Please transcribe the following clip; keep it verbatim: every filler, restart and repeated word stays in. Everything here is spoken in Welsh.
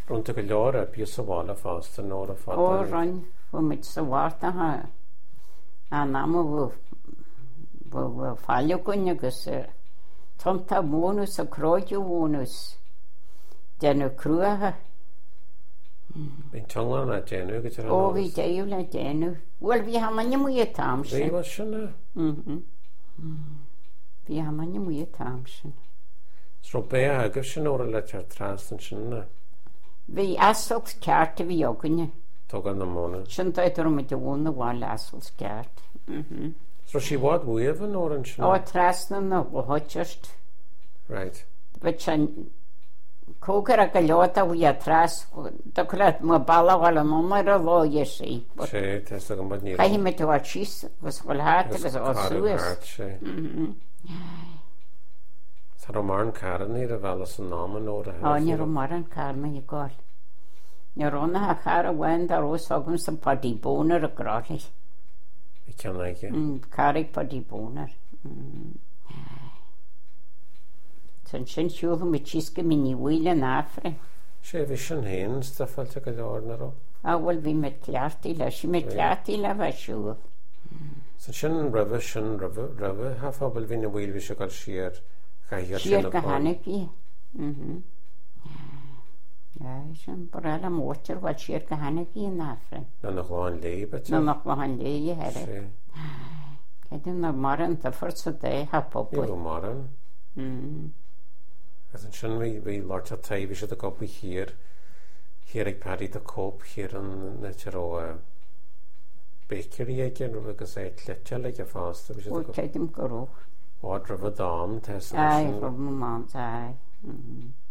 Rund y gyllor a bys o wal a fast yn o'r a fad. O, rhan, fo mit sa warta ha. A namo fo, fo, fo falio gwynnygus. Tomta monus a croedio monus. Den y crwa ha. By'n tiongo na genw gyda'r O, fi dew na denw. Wel, fi haman y mwy y tamsyn. Fi was sy'n Mhm. Fi haman y mwy y tamsyn. So be a hagaf sy'n o'r le tiar tras yn sy'n na? Fi asol cart fi ogynny. Tog an na mona. Sy'n dweud o'r mynd o wôn y wal asol cart. So si wad wyaf yn o'r yn sy'n? O, tras na na, o hodjast. Right. Fe sy'n cwgr ag y llota wy a tras. Dwcrad, mae bala wal am omar o lo iesu. Se, test ag yn bod nid. Ca hi met o a chis, gos wal hat, gos o sŵs. Hart, se. Sa'r o marn caren ni ry fel as yn nam yn o'r a O, nir o maran car mae i gol. Nir o'na ha car a wend ar os ogwn sy'n padi bonar y groli. I can I get. Carig padi bonar. Sy'n sy'n siwf yn mychisga mynd i wyl yn afre. Se, fi sy'n hyn, staffel te gyllor na ro. A wel fi met gliart i la, si met gliart i la fa siwf. Sy'n sy'n ryfa, sy'n ryfa, ryfa, ha phobl fi'n y wyl fi sy'n gael sir. Sir gahaneg i. Ja, sy'n bwrel am water, wel sir gahaneg i yn afre. Na noch lahan leib eto. Na noch lahan leib i herre. Se. Cedyn na maran dyfford sy'n de, ha pobl. Ie, maran. Sy'n sy'n fi lort o tai fi sydd y gobi hir. Hir eich pari dy cop hir yn netr o bakery eich yn rhywbeth gysau lletjal eich a fast. O, cedyn gwrwch. O, drwyf y dam, tes. Ai, rhywbeth mam, ai.